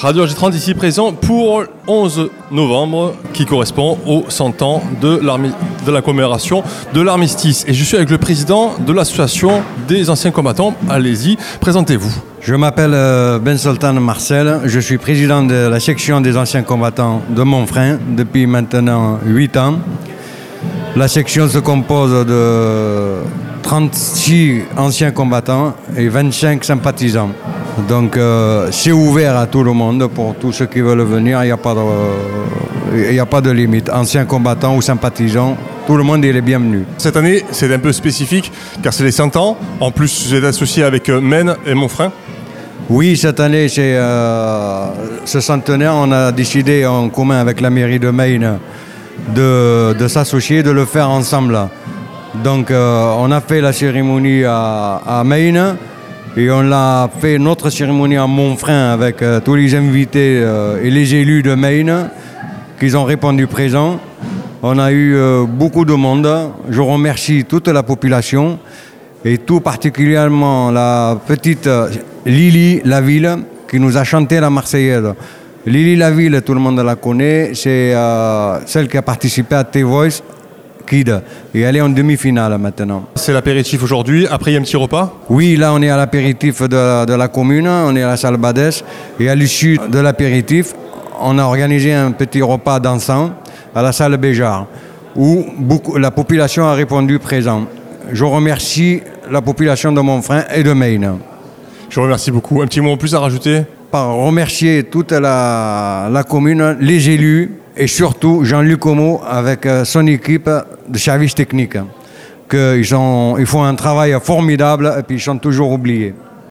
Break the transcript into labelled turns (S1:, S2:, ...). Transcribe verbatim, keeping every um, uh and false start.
S1: Radio G trente ici présent pour onze novembre qui correspond aux cent ans de, de la commémoration de l'armistice. Et je suis avec le président de l'association des anciens combattants. Allez-y, présentez-vous.
S2: Je m'appelle Ben Sultan Marcel, je suis président de la section des anciens combattants de Montfrin depuis maintenant huit ans. La section se compose de trente-six anciens combattants et vingt-cinq sympathisants. Donc euh, c'est ouvert à tout le monde pour tous ceux qui veulent venir, il n'y a pas de, euh, il n'y a pas de limite. Anciens combattants ou sympathisants, tout le monde est les bienvenus.
S1: Cette année, c'est un peu spécifique car c'est les cent ans. En plus, vous êtes associé avec Maine et Montfrin.
S2: Oui, cette année, c'est euh, ce centenaire. On a décidé en commun avec la mairie de Maine de, de s'associer, de le faire ensemble. Donc euh, on a fait la cérémonie à, à Maine. Et on a fait notre cérémonie à Montfrin avec euh, tous les invités euh, et les élus de Maine qui ont répondu présent. On a eu euh, beaucoup de monde. Je remercie toute la population et tout particulièrement la petite euh, Lily Laville qui nous a chanté la Marseillaise. Lily Laville, tout le monde la connaît, c'est euh, celle qui a participé à T-Voice Kid et elle est en demi-finale maintenant.
S1: C'est l'apéritif aujourd'hui, après il y a un petit repas?
S2: Oui, là on est à l'apéritif de, de la commune, on est à la salle Badès et à l'issue de l'apéritif, on a organisé un petit repas dansant à la salle Béjart où beaucoup, la population a répondu présent. Je remercie la population de Montfrin et de Maine.
S1: Je vous remercie beaucoup. Un petit mot en plus à rajouter?
S2: Par remercier toute la, la commune, les élus, et surtout Jean-Luc Homo avec son équipe de services techniques. Qu'ils ont, ils font un travail formidable et puis ils sont toujours oubliés.